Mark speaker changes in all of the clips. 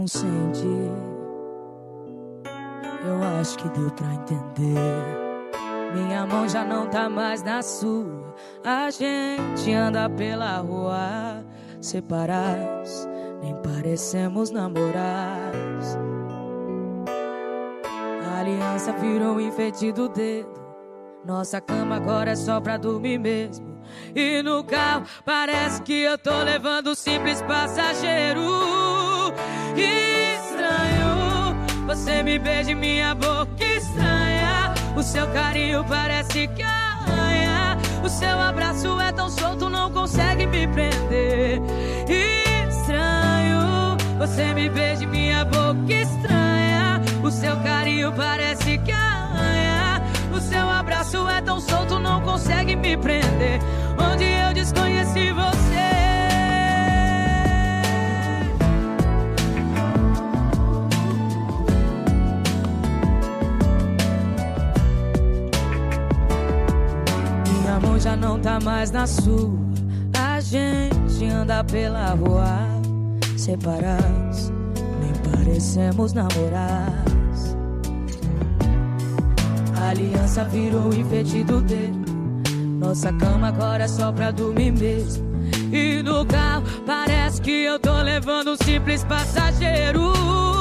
Speaker 1: Não sente, eu acho que deu pra entender. Minha mão já não tá mais na sua. A gente anda pela rua separados, nem parecemos namorados. A aliança virou um enfeite do dedo. Nossa cama agora é só pra dormir mesmo. E no carro parece que eu tô levando um simples passageiro. Estranho, você me beija em minha boca estranha. O seu carinho parece que arranha. O seu abraço é tão solto, não consegue me prender. Estranho, você me beija em minha boca estranha. O seu carinho parece que arranha. O seu abraço é tão solto, não consegue me prender. Onde eu desconheci você. Minha mão já não tá mais na sua. A gente anda pela rua separados, nem parecemos namorados. A aliança virou enfeite do dedo. Nossa cama agora é só pra dormir mesmo. E no carro parece que eu tô levando um simples passageiro.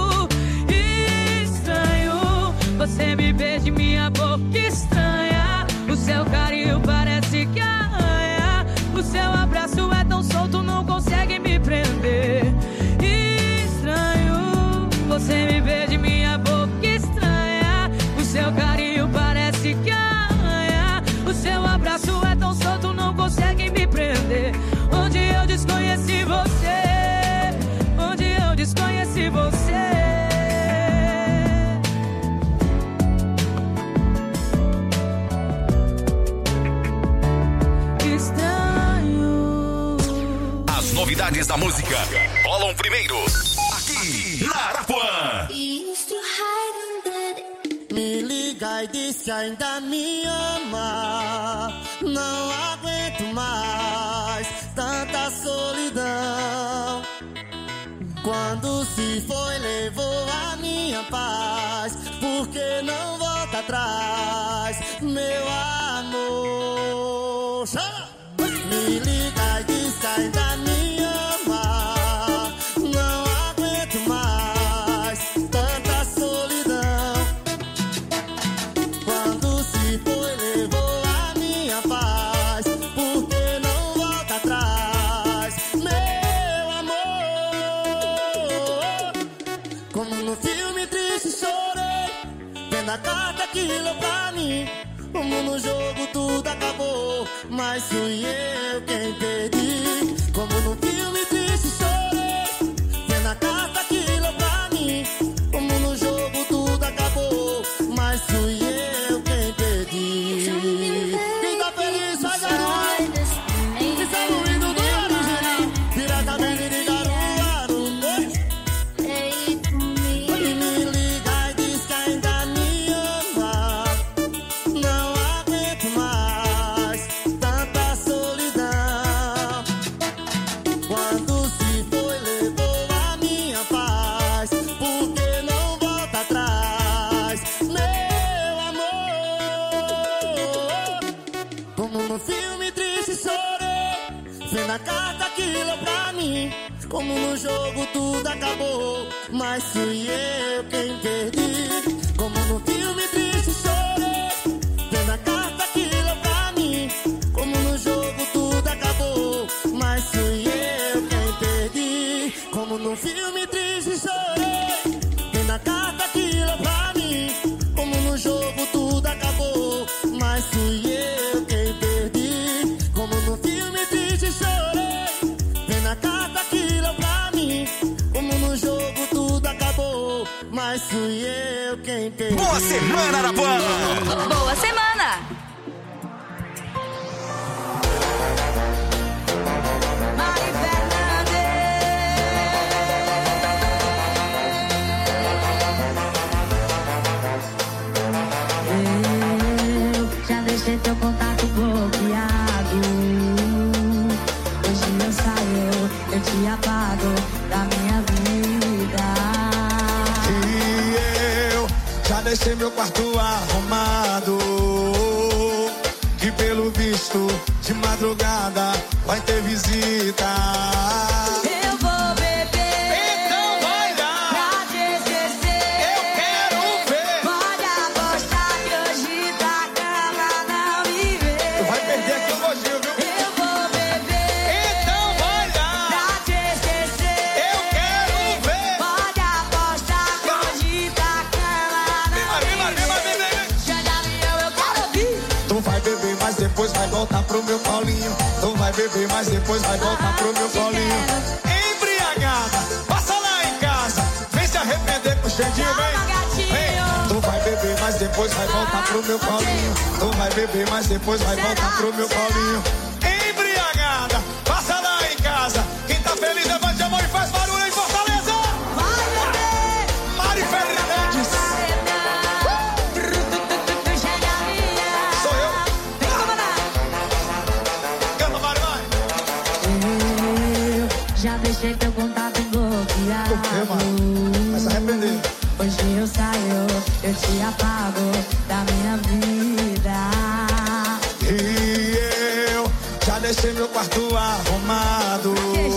Speaker 1: Estranho, você me beija em minha boca estranha. O seu carinho parece que arranha. O seu abraço é tão solto, não consegue me prender. Estranho, você me beija em minha boca estranha. O seu carinho parece que arranha. O seu abraço é tão solto, não consegue me prender. Onde eu desconheci você. Onde eu desconheci você. Estranho.
Speaker 2: As novidades da música rolam primeiro aqui na Arapuã.
Speaker 3: Me liga e diz que ainda me ama. Não aguento mais tanta solidão. Quando se foi, levou a minha paz. Por que não volta atrás, meu amor? Chama! Me liga e diz que ainda me ama. Não aguento mais tanta solidão. Quando se foi, levou a minha paz. Por que não volta atrás, meu amor? Como no filme triste chorei, vendo a carta que leu pra mim. Como no jogo tudo acabou, mas fui eu quem perdi. Como no filme triste chorei, vendo a carta que leu pra mim. Como no jogo tudo acabou, mas fui eu quem perdi. Quem tá feliz faz a rua. Isso é o hino do original, diretamente de Caruaru. E me liga e diz que ainda me ama. Não aguento mais tanta solidão. Quando se foi, levou a minha paz. Por que não volta atrás, meu amor? Como no filme triste chorei, vendo a carta que leu pra mim. Como no jogo tudo acabou, mas fui eu quem perdi. Como no filme triste chorei, vendo a carta que leu pra mim. Como no jogo tudo acabou, mas fui eu quem perdi. Como no filme triste chorei, vendo a carta que leu pra mim. Como no jogo tudo acabou, mas fui eu quem perdi. Como no filme triste chorei, vendo a carta que leu pra mim. Como no jogo tudo acabou, mas fui eu quem perdi.
Speaker 2: Boa semana, Arapuã!
Speaker 4: Boa semana!
Speaker 1: Mari Fernandes.
Speaker 5: Eu já deixei teu contato bloqueado. Hoje eu saio, eu te apago da minha vida.
Speaker 3: deixei meu quarto arrumado, que pelo visto de madrugada vai ter visita.
Speaker 1: Eu vou beber,
Speaker 3: Então vai lá,
Speaker 1: pra te esquecer.
Speaker 3: eu quero ver.
Speaker 1: Pode apostar que hoje da cama não me vê.
Speaker 3: Tu vai perder aqui o elogio, viu?
Speaker 1: Eu vou beber,
Speaker 3: Então vai lá,
Speaker 1: pra te esquecer.
Speaker 3: eu quero ver.
Speaker 1: Pode apostar que hoje da cama não me vê. Chega avião, eu quero ouvir.
Speaker 3: Tu vai beber, mas depois vai voltar pro meu colinho. Tu vai beber, mas depois vai voltar pro meu colinho. Embriagada, passa lá em casa. Vem se arrepender com o Xandinho, vem. Vem. Tu vai beber, mas depois vai voltar pro meu colinho. Tu vai beber, mas depois vai voltar pro meu colinho. Embriagada, passa lá em casa. Quem tá feliz, levante a mão e faz barulho em Fortaleza.
Speaker 1: Vai beber,
Speaker 3: Mari Fernandes.
Speaker 1: chega avião.
Speaker 3: Sou eu.
Speaker 1: Vem comandar.
Speaker 3: Canta, Mari, vai.
Speaker 5: Eu já deixei teu contato bloqueado.
Speaker 3: O quê, mano? Vai se arrepender.
Speaker 5: Hoje eu saio, eu te apago da minha vida.
Speaker 3: E eu já deixei meu quarto arrumado.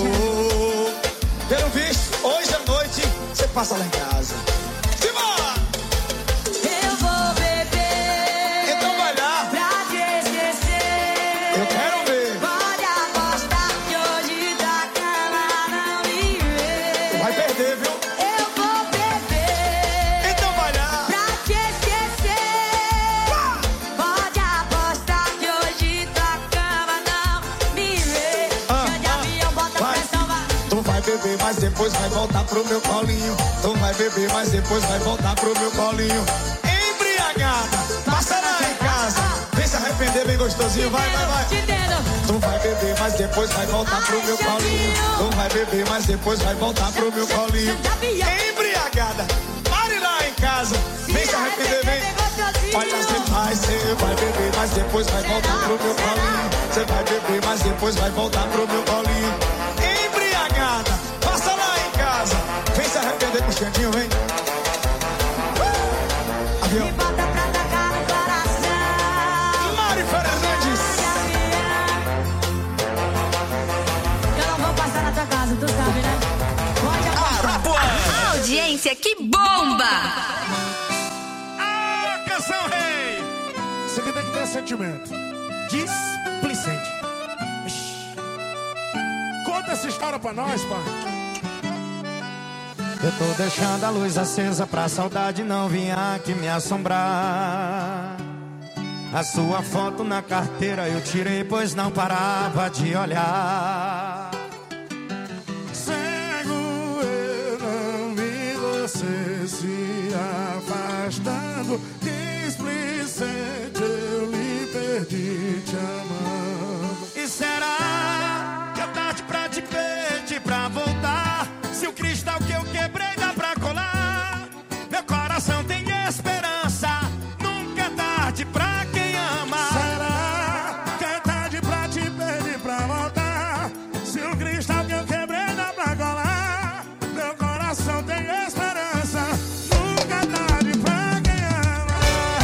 Speaker 3: Pelo visto, hoje à noite você passa lá em casa. Simbora!
Speaker 1: Eu vou beber,
Speaker 3: Então vai lá,
Speaker 1: pra te esquecer.
Speaker 3: eu quero ver.
Speaker 1: Pode apostar que hoje da cama não me vê.
Speaker 3: Vai perder, viu?
Speaker 1: Eu vou beber,
Speaker 3: Então vai lá.
Speaker 1: pra te esquecer. Pode apostar que hoje da cama não me vê. Grande avião, bota
Speaker 3: vai.
Speaker 1: pressão, vai.
Speaker 3: Tu vai beber, mas depois vai voltar pro meu colinho. Tu vai beber, mas depois vai voltar pro meu colinho. Embriagada, passa lá em casa. Vem se arrepender bem gostosinho, vai, vai, vai.
Speaker 1: Te entendo.
Speaker 3: Tu vai beber, mas depois vai voltar pro meu colinho. Tu vai beber, mas depois vai voltar pro meu colinho. Embriagada, pare lá em casa. Vem se arrepender, vem. Olha, você vai beber, mas depois vai voltar pro meu colinho. Você vai beber, mas depois vai voltar pro meu colinho. Embriagada, passa lá em casa. Vem se arrepender com o Xandinho, vem. Avião.
Speaker 1: Me bota pra atacar no coração.
Speaker 3: Mari Fernandes.
Speaker 1: Eu não vou passar na tua casa, tu sabe, né? Pode apostar.
Speaker 4: Audiência que bomba!
Speaker 6: Ah, canção rei! Isso aqui tem que ter sentimento. Displicente. Ixi. Conta essa história pra nós, pai.
Speaker 3: Eu tô deixando a luz acesa pra saudade não vir aqui me assombrar. A sua foto na carteira eu tirei, pois não parava de olhar.
Speaker 6: Cego eu não vi você se afastando. Displicente eu lhe perdi te amando.
Speaker 3: E será que é tarde pra te pedir pra voltar? Se o cristal que eu quebrei dá pra colar, meu coração tem esperança. Nunca é tarde pra quem ama.
Speaker 6: Será que é tarde pra te pedir pra voltar? Se o cristal que eu quebrei dá pra colar, meu coração tem esperança. Nunca é tarde pra quem ama.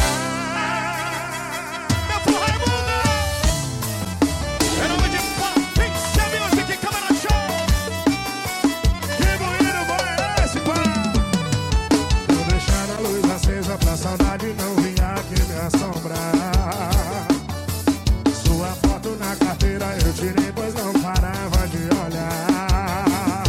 Speaker 6: Meu porra é mundo. Em nome de Pixel Music, Câmara Show. Que bonito foi esse, pá. Tô deixando a luz acesa pra saudade não vir aqui me assombrar. Sua foto na carteira eu tirei, pois não parava de olhar.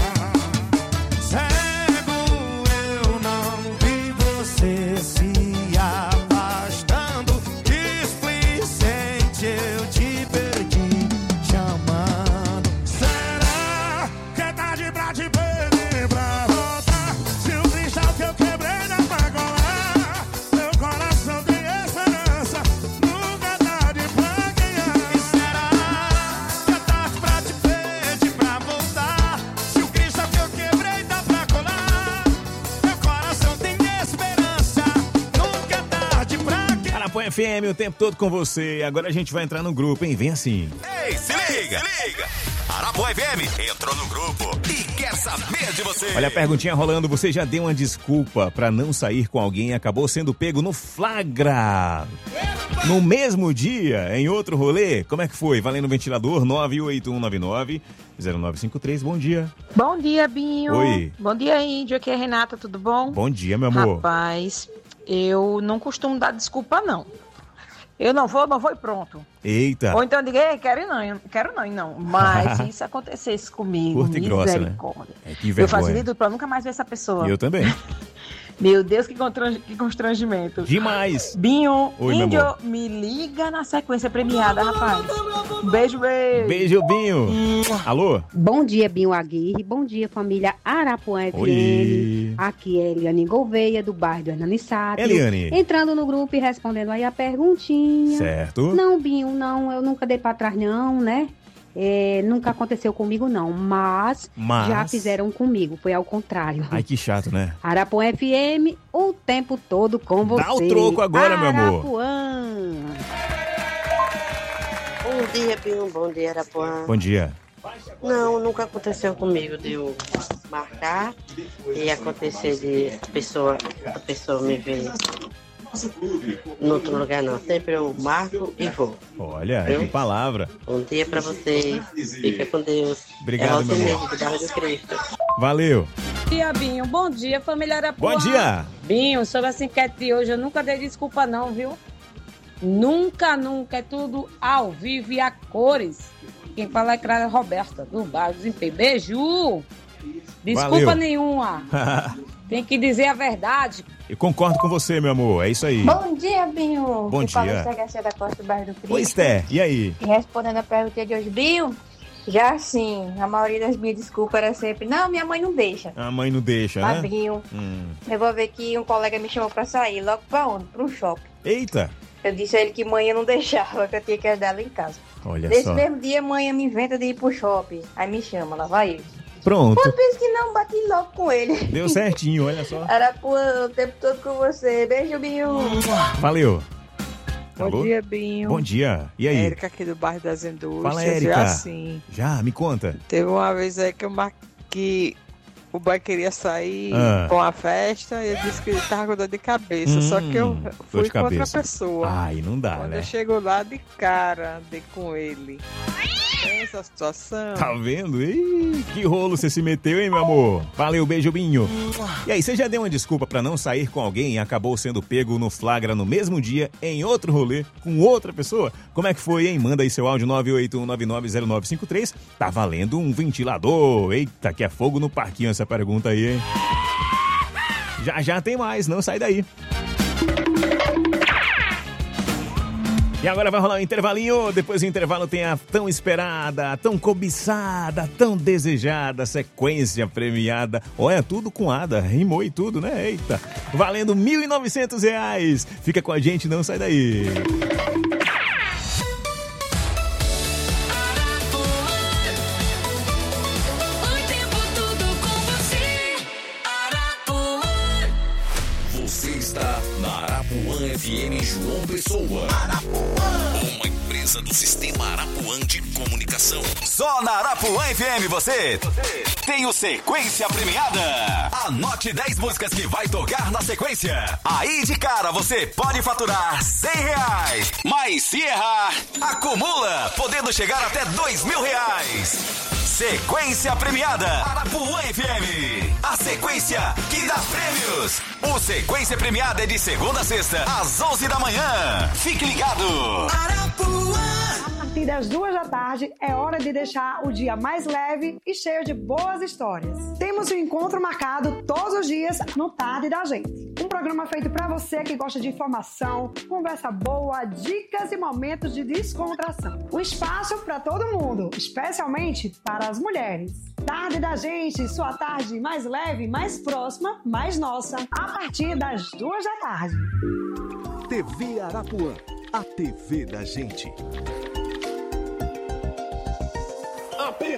Speaker 3: Cego eu não vi você se afastando. Displicente eu te perdi te amando.
Speaker 6: Será que é tarde pra te pedir pra voltar? Se o cristal que eu quebrei dá pra colar, meu coração tem esperança. Nunca é tarde pra quem ama.
Speaker 3: E será que é tarde pra te pedir pra voltar? Se o cristal que eu quebrei dá pra colar, meu coração tem esperança. Nunca é tarde pra quem...
Speaker 7: Arapuã FM o tempo todo com você. Agora a gente vai entrar no grupo, hein? Vem assim.
Speaker 2: Ei, se liga, se liga. Arapuã FM entrou no grupo e quer saber de você.
Speaker 7: Olha a perguntinha rolando, você já deu uma desculpa pra não sair com alguém e acabou sendo pego no flagra? No mesmo dia, em outro rolê? Como é que foi? Valendo ventilador, 98199-0953, bom dia.
Speaker 8: Bom dia, Binho.
Speaker 7: Oi.
Speaker 8: Bom dia, Índio. Aqui é a Renata, tudo bom?
Speaker 7: Bom dia, meu amor.
Speaker 8: Rapaz, eu não costumo dar desculpa, não. Eu não vou e pronto.
Speaker 7: Eita.
Speaker 8: Ou então eu digo, quero não. Mas se isso acontecesse comigo,
Speaker 7: Curta e grossa, né?
Speaker 8: misericórdia.
Speaker 7: Que
Speaker 8: Eu
Speaker 7: vergonha.
Speaker 8: fazia de tudo pra nunca mais ver essa pessoa.
Speaker 7: Eu também.
Speaker 8: Meu Deus, que constrangimento.
Speaker 7: Demais.
Speaker 8: Binho,
Speaker 7: Oi, meu
Speaker 8: Índio,
Speaker 7: amor.
Speaker 8: me liga na sequência premiada, rapaz. Beijo.
Speaker 7: Beijo, Binho. Alô?
Speaker 9: Bom dia, Binho Aguirre. Bom dia, família Arapuã FM.
Speaker 7: Oi.
Speaker 9: Aqui é Eliane Gouveia, do bairro do Hernani Sátio.
Speaker 7: Eliane.
Speaker 9: Entrando no grupo e respondendo aí a perguntinha.
Speaker 7: Certo.
Speaker 9: Não, Binho, não. Eu nunca dei pra trás, não, né? Nunca aconteceu comigo, não. Mas já fizeram comigo. Foi ao contrário.
Speaker 7: Ai, que chato, né?
Speaker 9: Arapuã FM, o tempo todo com você.
Speaker 7: Dá o troco agora, meu amor.
Speaker 9: Arapuã.
Speaker 10: Bom dia, Binho. Bom dia, Arapuã.
Speaker 7: Bom dia.
Speaker 10: Não, nunca aconteceu comigo de eu marcar e acontecer de a pessoa me ver no outro lugar, não. Sempre eu marco e vou.
Speaker 7: Olha,
Speaker 10: Viu?
Speaker 7: que palavra.
Speaker 10: Bom dia pra vocês. Fica com Deus.
Speaker 7: Obrigado, meu amor.
Speaker 10: Do bairro de Cristo.
Speaker 7: Valeu.
Speaker 8: Bom dia, Binho. Bom dia, família Arapuã.
Speaker 7: Bom dia.
Speaker 8: Binho, sobre essa enquete de hoje, eu nunca dei desculpa não, viu? Nunca. É tudo ao vivo e a cores. Quem fala é Clara Roberta, do bairro do Desempenho. Beijo. Desculpa
Speaker 7: Valeu.
Speaker 8: nenhuma. Tem que dizer a verdade.
Speaker 7: Eu concordo com você, meu amor. É isso aí.
Speaker 11: Bom dia, Binho.
Speaker 7: Bom
Speaker 11: Quem fala é
Speaker 7: dia.
Speaker 11: Esther Garcia da Costa do bairro do Cristo.
Speaker 7: Oi, Esther. E aí?
Speaker 11: E respondendo a pergunta de hoje, Binho, já sim, a maioria das minhas desculpas era sempre, não, minha mãe não deixa.
Speaker 7: A mãe não deixa,
Speaker 11: Mas,
Speaker 7: né?
Speaker 11: Binho, eu vou ver que um colega me chamou pra sair, logo pra onde? Pro shopping.
Speaker 7: Eita.
Speaker 11: Eu disse a ele que manhã não deixava, que eu tinha que ajudar ela em casa.
Speaker 7: Olha
Speaker 11: Nesse
Speaker 7: só.
Speaker 11: mesmo dia, manhã me inventa de ir pro shopping. Aí me chama, lá vai ele.
Speaker 7: Pronto.
Speaker 11: Quando penso que não, bati logo com ele.
Speaker 7: Deu certinho, olha só.
Speaker 11: Arapuã, o tempo todo com você. Beijo, Binho.
Speaker 7: Valeu.
Speaker 8: Bom
Speaker 7: Alô?
Speaker 8: dia, Binho.
Speaker 7: Bom dia. E aí?
Speaker 8: Érica aqui do bairro das Indústrias.
Speaker 7: Fala, Érica.
Speaker 8: Já sim.
Speaker 7: Já, me conta.
Speaker 8: Teve uma vez aí que eu marquei. O boy queria sair com a festa e eu disse que ele tava com dor de cabeça. Só que eu
Speaker 7: dor
Speaker 8: fui
Speaker 7: de
Speaker 8: com outra
Speaker 7: cabeça.
Speaker 8: pessoa.
Speaker 7: Ai, não dá,
Speaker 8: Quando
Speaker 7: né?
Speaker 8: eu chego lá de cara, andei com ele. Tem essa situação.
Speaker 7: Tá vendo? Ih, que rolo você se meteu, hein, meu amor? Valeu, beijo, Binho. E aí, você já deu uma desculpa pra não sair com alguém e acabou sendo pego no flagra no mesmo dia, em outro rolê, com outra pessoa? Como é que foi, hein? Manda aí seu áudio 981990953. Tá valendo um ventilador. Eita, que é fogo no parquinho essa pergunta aí, hein? Já tem mais, não sai daí. E agora vai rolar um intervalinho. Depois do intervalo tem a tão esperada, tão cobiçada, tão desejada sequência premiada. Olha, tudo com Ada, rimou e tudo, né? Eita, valendo R$1.900. Fica com a gente, não sai daí.
Speaker 2: Você está na Arapuã FM João Pessoa. Uma empresa do Sistema Arapuã de Comunicação. Só na Arapuã FM você tem o Sequência Premiada. Anote 10 músicas que vai tocar na sequência. Aí de cara você pode faturar R$100. Mas se errar, acumula, podendo chegar até R$2.000. Sequência Premiada Arapuã FM. A sequência que dá prêmios. O Sequência Premiada é de segunda a sexta, às 11 da manhã. Fique ligado. Arapuã.
Speaker 12: A partir das 2 da tarde é hora de deixar o dia mais leve e cheio de boas histórias. Temos um encontro marcado todos os dias no Tarde da Gente. Um programa feito pra você que gosta de informação, conversa boa, dicas e momentos de descontração. Um espaço pra todo mundo, especialmente para as mulheres. Tarde da Gente, sua tarde mais leve, mais próxima, mais nossa. A partir das 2 da tarde.
Speaker 13: TV Arapuã, a TV da gente.
Speaker 6: Apita!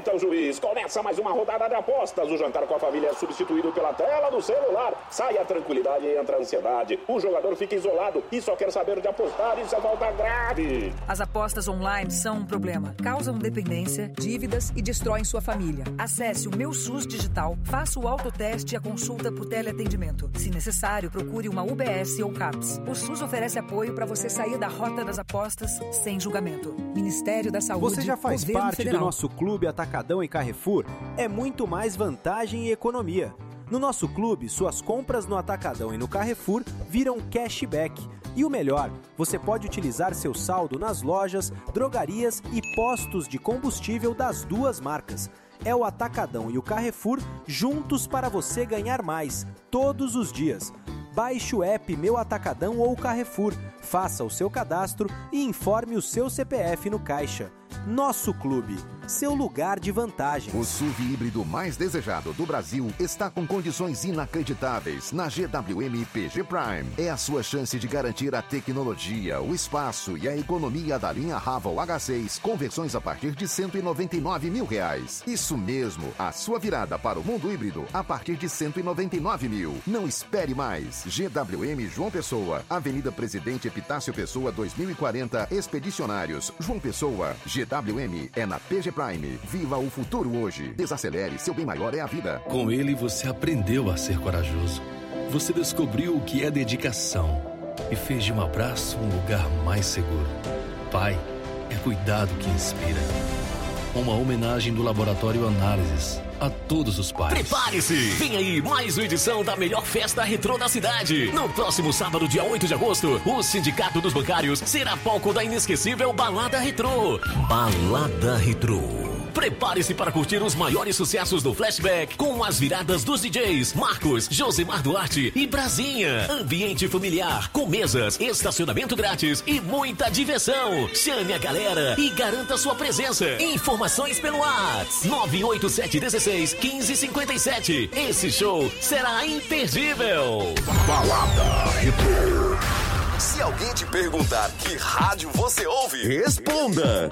Speaker 14: apita o juiz. Começa mais uma rodada de apostas. O jantar com a família é substituído pela tela do celular. Sai a tranquilidade e entra a ansiedade. O jogador fica isolado e só quer saber de apostar. Isso é falta grave.
Speaker 15: As apostas online são um problema. Causam dependência, dívidas e destroem sua família. Acesse o Meu SUS Digital, faça o autoteste e a consulta por teleatendimento. Se necessário, procure uma UBS ou CAPS. O SUS oferece apoio para você sair da rota das apostas sem julgamento. Ministério da Saúde.
Speaker 16: Você já faz
Speaker 15: Governo
Speaker 16: parte
Speaker 15: Federal.
Speaker 16: do nosso Clube Atacadão e Carrefour? É muito mais vantagem e economia. No nosso clube, suas compras no Atacadão e no Carrefour viram cashback. E o melhor, você pode utilizar seu saldo nas lojas, drogarias e postos de combustível das duas marcas. É o Atacadão e o Carrefour juntos para você ganhar mais, todos os dias. Baixe o app Meu Atacadão ou Carrefour, faça o seu cadastro e informe o seu CPF no caixa. Nosso clube, seu lugar de vantagem.
Speaker 13: O SUV híbrido mais desejado do Brasil está com condições inacreditáveis na GWM PG Prime. É a sua chance de garantir a tecnologia, o espaço e a economia da linha Raval H6 com versões a partir de R$ 199 mil. Isso mesmo, a sua virada para o mundo híbrido a partir de R$ 199 mil. Não espere mais. GWM João Pessoa, Avenida Presidente Epitácio Pessoa 2040, Expedicionários, João Pessoa. GWM é na PG Prime. Viva o futuro hoje. Desacelere, seu bem maior é a vida.
Speaker 17: Com ele você aprendeu a ser corajoso. Você descobriu o que é dedicação e fez de um abraço um lugar mais seguro. Pai, é cuidado que inspira. Uma homenagem do Laboratório Análises a todos os pais.
Speaker 18: Prepare-se! Vem aí mais uma edição da melhor festa retrô da cidade. No próximo sábado, dia 8 de agosto, o Sindicato dos Bancários será palco da inesquecível Balada Retrô. Balada Retrô. Prepare-se para curtir os maiores sucessos do Flashback com as viradas dos DJs Marcos, Josemar Duarte e Brasinha. Ambiente familiar, com mesas, estacionamento grátis e muita diversão. Chame a galera e garanta sua presença. Informações pelo WhatsApp 987161557. Esse show será imperdível.
Speaker 2: Balada Retrô. Se alguém te perguntar que rádio você ouve, responda.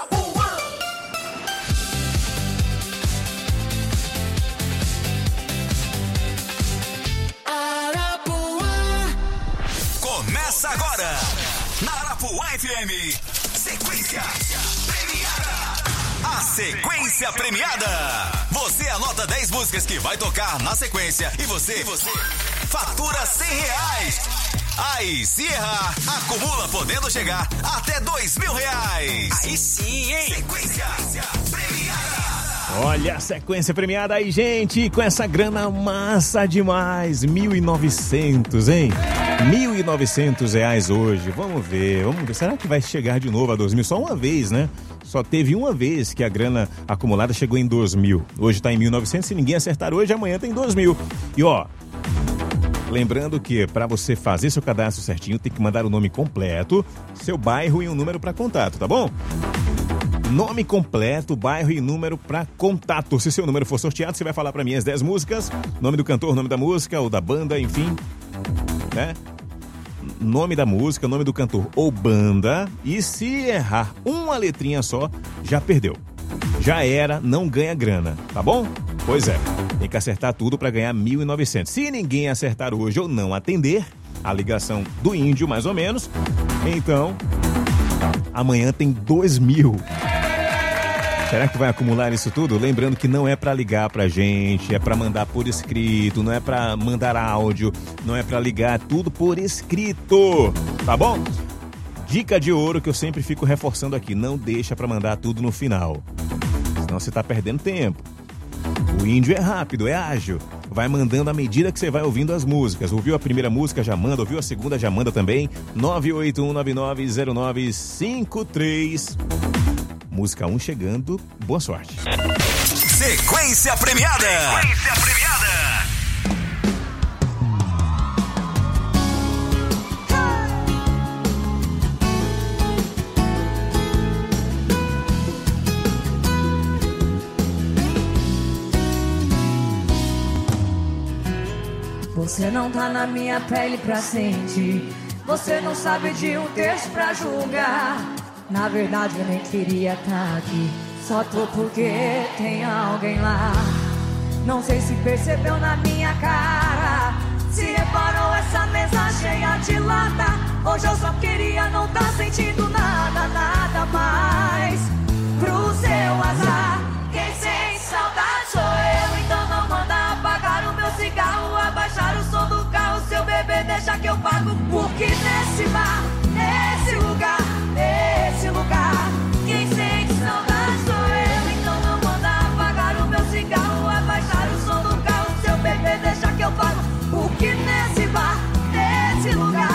Speaker 2: Começa agora, na Arapuã FM, sequência premiada. A sequência premiada. Você anota 10 músicas que vai tocar na sequência e você fatura R$100. Aí, se errar, acumula podendo chegar até R$2.000. Aí sim, hein? Sequência premiada.
Speaker 7: Olha a sequência premiada aí, gente, com essa grana massa demais, 1.900, hein? R$1.900 hoje, vamos ver, será que vai chegar de novo a 2.000? Só uma vez, né? Só teve uma vez que a grana acumulada chegou em 2.000, hoje tá em 1.900, se ninguém acertar hoje, amanhã tem 2.000. E ó, lembrando que para você fazer seu cadastro certinho, tem que mandar o nome completo, seu bairro e um número para contato, tá bom? Nome completo, bairro e número para contato. Se seu número for sorteado, você vai falar para mim as 10 músicas, nome do cantor, nome da música ou da banda, enfim, né? Nome da música, nome do cantor ou banda. E se errar uma letrinha só, já perdeu. Já era, não ganha grana, tá bom? Pois é, tem que acertar tudo para ganhar 1.900. Se ninguém acertar hoje ou não atender a ligação do índio, mais ou menos, então amanhã tem 2.000. Será que vai acumular isso tudo? Lembrando que não é para ligar pra gente, é para mandar por escrito, não é para mandar áudio, não é para ligar, tudo por escrito, tá bom? Dica de ouro que eu sempre fico reforçando aqui, não deixa para mandar tudo no final, senão você tá perdendo tempo. O índio é rápido, é ágil, vai mandando à medida que você vai ouvindo as músicas. Ouviu a primeira música, já manda, ouviu a segunda, já manda também. 981990953. Música 1 chegando, boa sorte.
Speaker 2: Sequência premiada. Sequência premiada.
Speaker 1: Você não tá na minha pele pra sentir. Você não sabe de um texto pra julgar. Na verdade eu nem queria estar aqui. Só tô porque tem alguém lá. Não sei se percebeu na minha cara, se reparou essa mesa cheia de lata. Hoje eu só queria não tá sentindo nada, nada mais. Pro seu azar, quem sente saudade sou eu. Então não manda apagar o meu cigarro, abaixar o som do carro. Seu bebê deixa que eu pago. Porque nesse bar, nesse lugar, quem sente saudade sou eu. Então não manda apagar o meu cigarro, abaixar o som do carro. Seu bebê deixa que eu pago. Porque nesse bar, nesse lugar,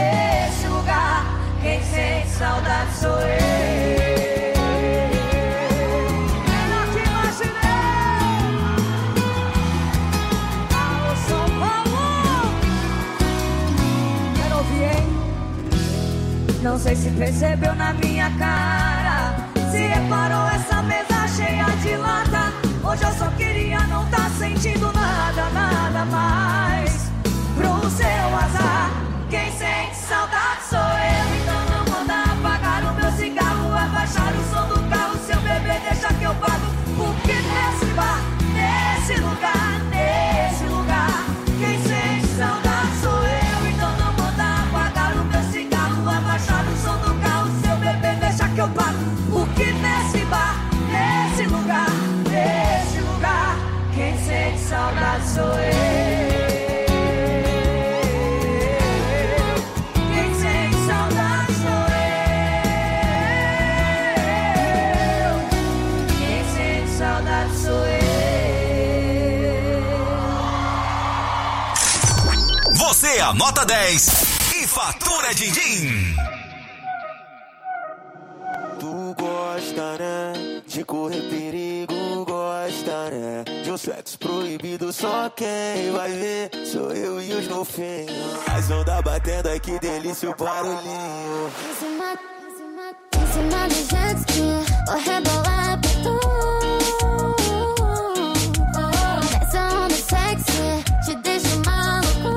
Speaker 1: quem sente saudade sou eu. Melhor que imaginei. Alô, São Paulo. Quero ouvir, hein? Não sei se percebeu na minha cara, se reparou essa mesa cheia de lata. Hoje eu só queria não tá sentindo nada, nada mais. Pro seu azar, quem sente saudade sou eu. Então não manda apagar o meu cigarro, abaixar o som do carro. Seu bebê deixa que eu pago. Porque nesse bar, nesse lugar, quem sente saudade sou eu. Então não manda apagar o meu cigarro, abaixar o som do carro. Seu bebê deixa que eu pago. Porque nesse bar, nesse lugar, quem sente saudade sou eu. Quem sente saudade sou eu. Quem sente saudade sou eu.
Speaker 2: Você anota 10 e fatura din-din.
Speaker 19: Tu gosta, né? De correr perigo, gosta, né? De um sexo proibido, só quem vai ver sou eu e os golfinhos. As ondas batendo, ai que delícia o barulhinho.
Speaker 20: Em cima do jet ski, vou rebolar pra tu. Essa onda sexy te deixa maluco.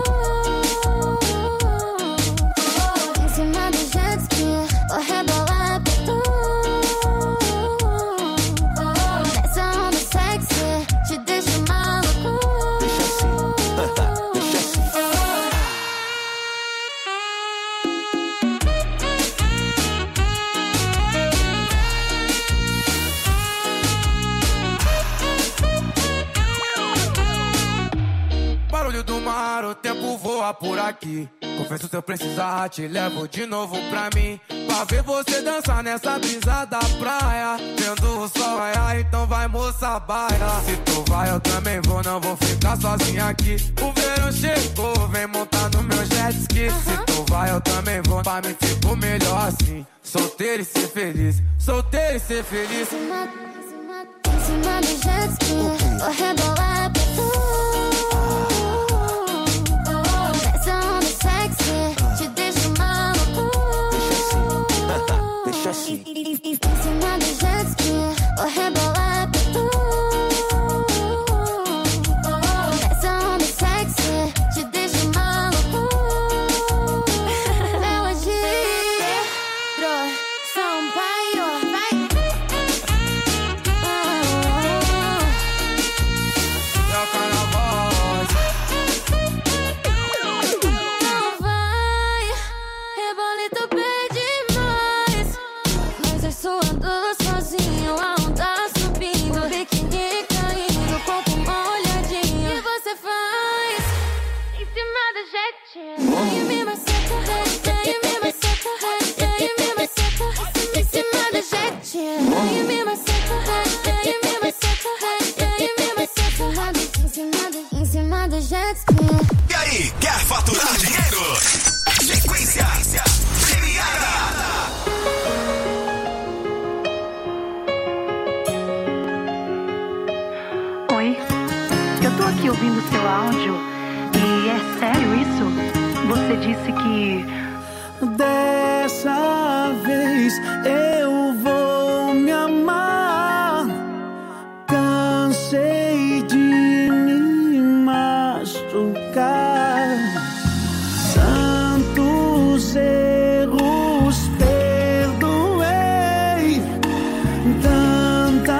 Speaker 20: Em cima do jet ski, vou rebolar pra tu. Essa onda sexy te deixa maluco.
Speaker 19: Deixa assim, deixa assim.
Speaker 21: Barulho do mar, o tempo voa por aqui. Confesso, se eu precisar, te levo de novo pra mim. Pra ver você dançar nessa brisa da praia. Vendo o sol raiar, então vai, moça, baia. Se tu vai, eu também vou, não vou ficar sozinha aqui. O verão chegou, vem montar no meu jet ski. Se tu vai, eu também vou, pra mim fico melhor assim. Solteiro e ser feliz, solteiro e ser feliz.
Speaker 20: Em cima do jet ski, vou rebolar pra tu. Essa onda sexy te deixa maluco.
Speaker 19: Deixa assim.
Speaker 20: Em cima do jet ski, vou rebolar pra tu. Essa onda sexy te deixa maluco. Melodia, Sampaio, vai.
Speaker 21: Troca na voz.
Speaker 20: Não vai, rebolito pede mais. Mas eu suando sozinho, a onda subindo, biquíni caindo, corpo molhadinho. E você faz em cima do jetinho. E me maceta, e me maceta, e me maceta. Em cima do jetinho. E me maceta, e me maceta, e me maceta. Em cima do jet ski.
Speaker 2: E aí, quer faturar dinheiro? Sequência premiada.
Speaker 22: Oi, eu tô aqui ouvindo seu áudio e é sério isso? Você disse que...
Speaker 23: Dessa vez eu vou me amar. Cansei de me machucar. Tantos erros perdoei. Tanta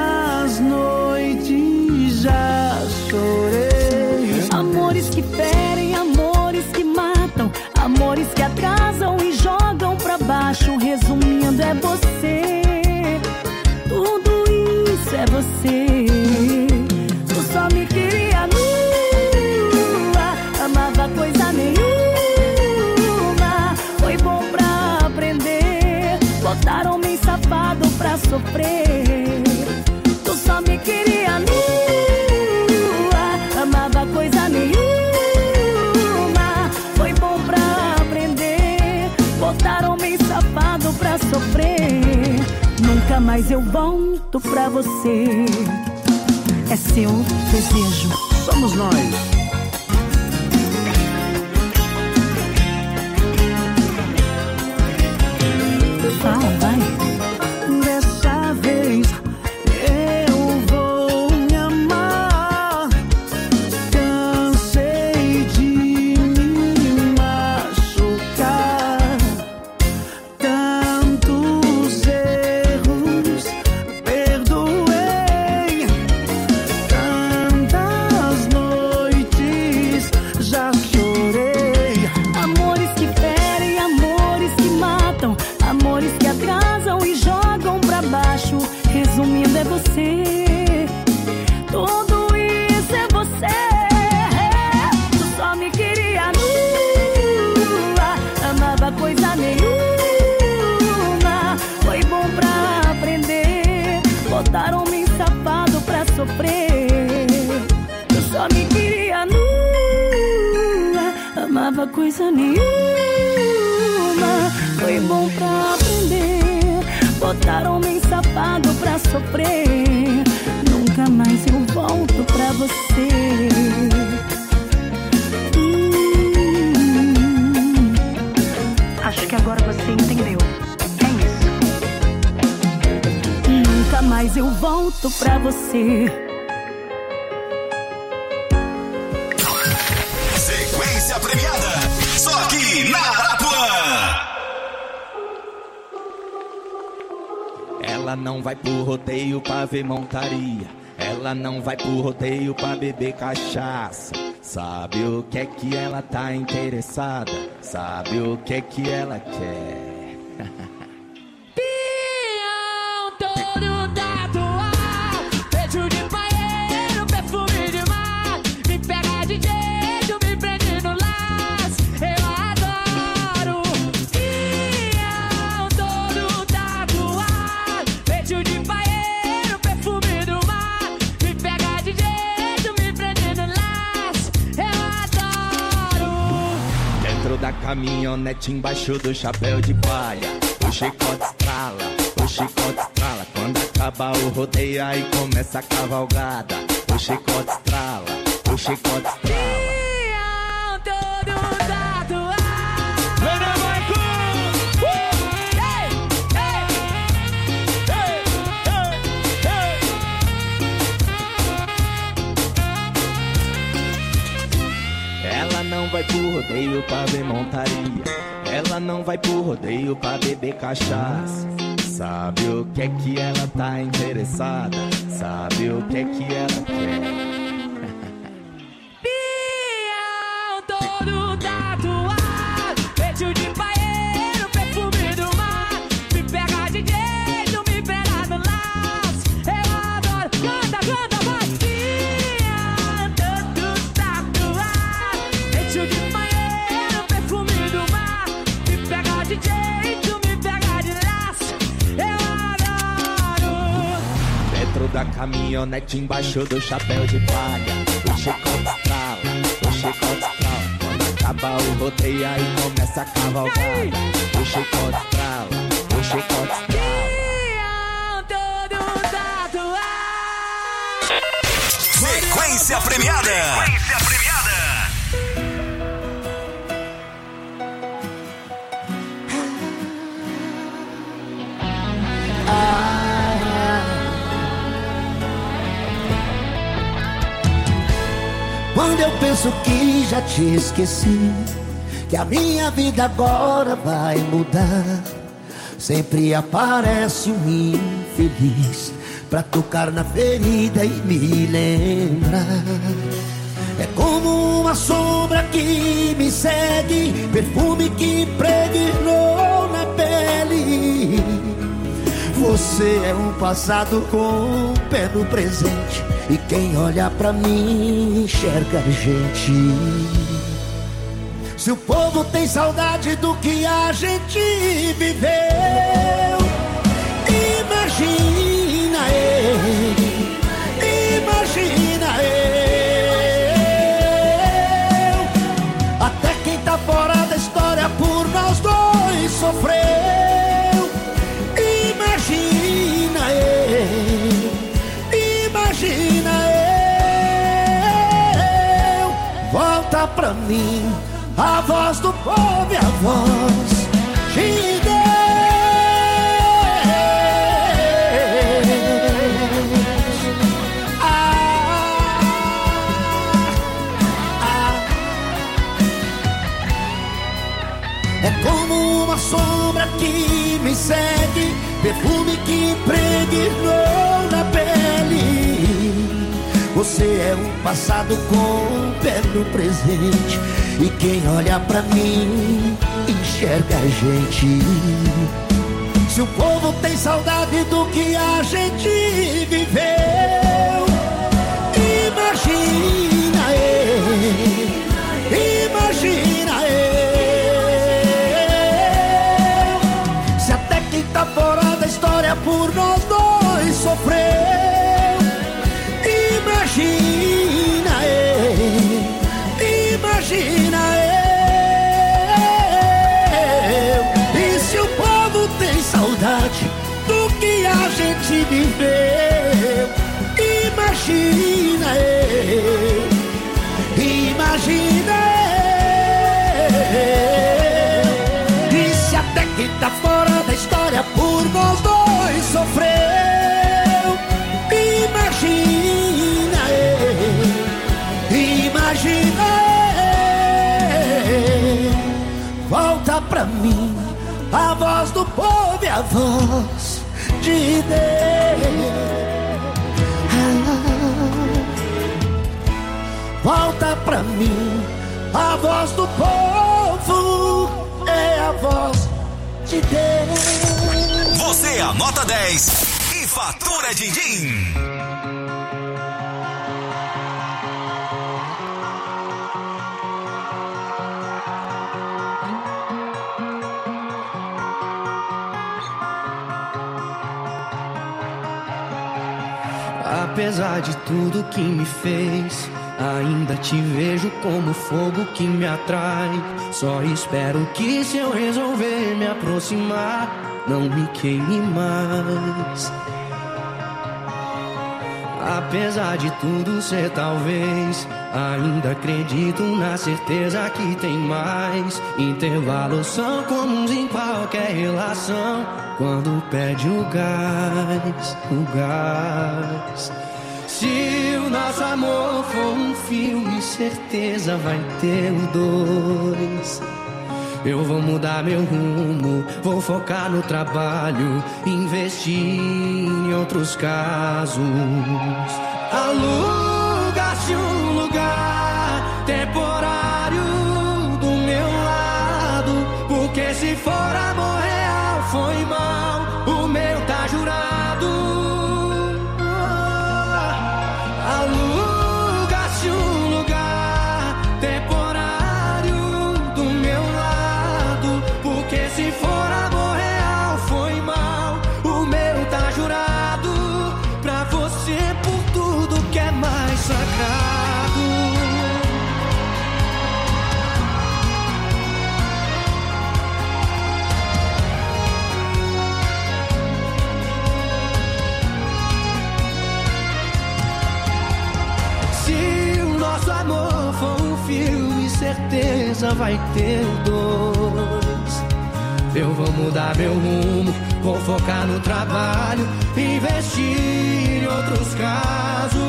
Speaker 22: Amores que atrasam e jogam pra baixo. Resumindo, é você. Tudo isso é você. Tu só me queria nua, amava coisa nenhuma. Foi bom pra aprender, botaram homem safado pra sofrer. Tu só me queria nua, amava coisa nenhuma. Foi bom pra aprender, botaram homem safado pra sofrer. Nunca mais eu volto pra você. É seu desejo.
Speaker 23: Somos nós.
Speaker 22: Fala, vai.
Speaker 23: Dessa vez eu vou me amar. Cansei de me machucar. Tantos erros perdoei. Tantas noites já chorei.
Speaker 22: Amores que ferem, amores que matam, amores que atrasam e jogam pra baixo. Resumindo, é você. Tudo isso é você. Tu só me queria nua, amava coisa nenhuma. Foi bom pra aprender, botaram homem safado pra sofrer. Tu só me queria nua, amava coisa nenhuma. Foi bom pra aprender, botaram homem safado pra sofrer. Nunca mais eu volto pra você. Acho que agora você entendeu. É isso. Nunca mais eu volto pra você.
Speaker 2: Sequência premiada, só aqui na Arapuã.
Speaker 3: Ela não vai pro rodeio pra ver montaria. Ela não vai pro rodeio pra beber cachaça. Sabe o que é que ela tá interessada? Sabe o que é que ela quer?
Speaker 1: Pião todo tatuado, beijo de banheiro, perfume de mar. Me pega de jeito, me prende no laço, eu adoro. Pião todo tatuado, beijo de banheiro, perfume do mar. Me pega de jeito, me prende no laço, eu adoro.
Speaker 3: Dentro da caminhonete, embaixo do chapéu de palha, o chicote estrala, o chicote estrala. Quando acaba o rodeio, aí começa a cavalgada. O chicote estrala, o chicote estrala.
Speaker 1: Pião todo tatuado.
Speaker 3: Ela não vai pro rodeio pra ver montaria. Ela não vai pro rodeio pra beber cachaça. Sabe o que é que ela tá interessada? Sabe o que é que ela quer?
Speaker 1: Pião todo tatuado, beijo de banheiro, perfume do mar. Me pega de jeito, me pega no laço, eu adoro. Canta, canta, vai. Pião todo tatuado, beijo de banheiro, perfume do mar. Me pega de jeito, me pega de laço, eu adoro.
Speaker 3: Dentro da caminhonete, embaixo do chapéu de palha, o chicote estrala, o chicote estrala. Quando acaba o rodeio, aí começa a cavalgada. O chicote estrala, o chicote estrala.
Speaker 1: Pião todo tatuado.
Speaker 2: Sequência premiada. Sequência premiada.
Speaker 23: Quando eu penso que já te esqueci, que a minha vida agora vai mudar, sempre aparece um infeliz pra tocar na ferida e me lembrar. É como uma sombra que me segue, perfume que impregnou na pele. Você é um passado com o pé no presente, e quem olha pra mim enxerga a gente. Se o povo tem saudade do que a gente viveu, imagina eu, imagina eu. Até quem tá fora da história por nós dois sofreu. Imagina eu, imagina eu. Volta pra mim a voz do povo e a voz de Deus. É como uma sombra que me segue, perfume que impregnou na pele. Você é um passado com o pé no presente, e quem olha pra mim enxerga a gente. Se o povo tem saudade do que a gente viveu, imagina eu, imagina eu. Se até quem tá fora da história por nós dois sofreu, imagina eu, imagina eu. E se o povo tem saudade do que a gente viveu, imagina eu, imagina eu. E se até quem tá fora da história por nós dois sofreu, imagina eu, imagina eu. Volta pra mim a voz do povo e a voz de Deus. Volta pra mim a voz do povo, é a voz de Deus.
Speaker 2: Você anota 10 e fatura din-din.
Speaker 4: Apesar de tudo que me fez, ainda te vejo como fogo que me atrai. Só espero que se eu resolver me aproximar, não me queime mais. Apesar de tudo ser talvez, ainda acredito na certeza que tem mais. Intervalos são comuns em qualquer relação, quando perde o gás, o gás. Se o nosso amor for um filme, certeza vai ter o 2. Eu vou mudar meu rumo, vou focar no trabalho, investir em outros casos. Aluga-se um lugar temporário do meu lado, porque se for amor real foi mal, o meu tá jurado. Aluga-se um lugar temporário do meu lado, porque se for amor real foi mal, o meu tá jurado. Pra você por tudo que é mais sagrado. Se o nosso amor for um filme, certeza vai ter o 2. Eu vou mudar meu rumo, vou focar no trabalho, investir em outros casos.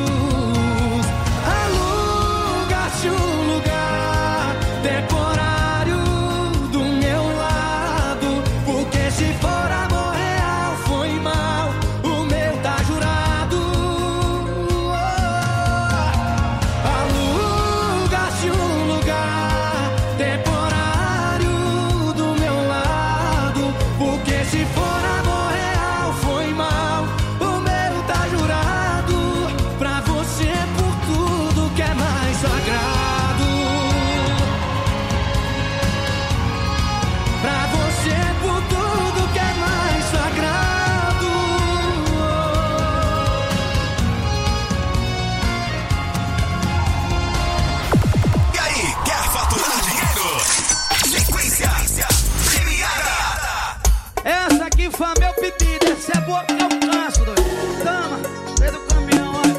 Speaker 4: Aluga-se um lugar temporário do meu lado, porque se for amor real foi mal, o meu tá jurado. Aluga-se
Speaker 23: que eu canso, doido. Tama, vem do caminhão, olha.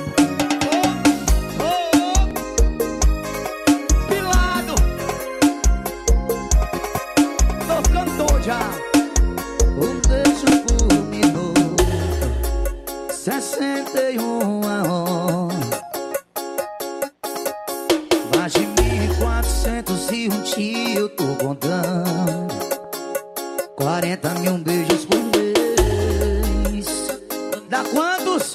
Speaker 23: Pilado. Tô ficando doido já. Um beijo por minuto, 61 a hora. Mais de 1.401 dias eu tô contando. 40 mil beijos por mês. Dá quantos?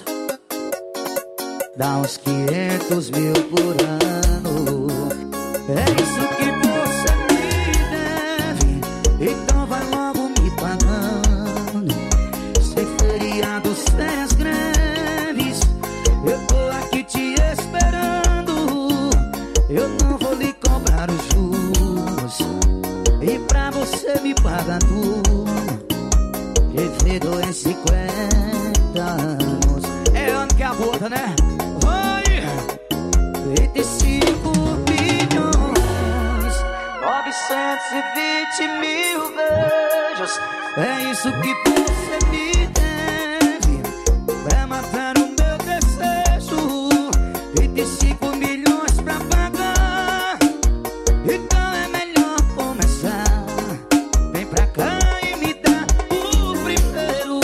Speaker 23: Dá uns 500 mil por ano. É isso que você me deve, então vai logo me pagando. Sem feriados, férias greves, eu tô aqui te esperando. Eu não vou lhe cobrar os juros, e pra você me pagar tudo, devido em 50 anos. É ano que aborta, né? Vai! 25 bilhões, 920 mil beijos. É isso que você me deve, pra matar o meu desejo. 25 milhões pra pagar, então é melhor começar. Vem pra cá e me dá o primeiro.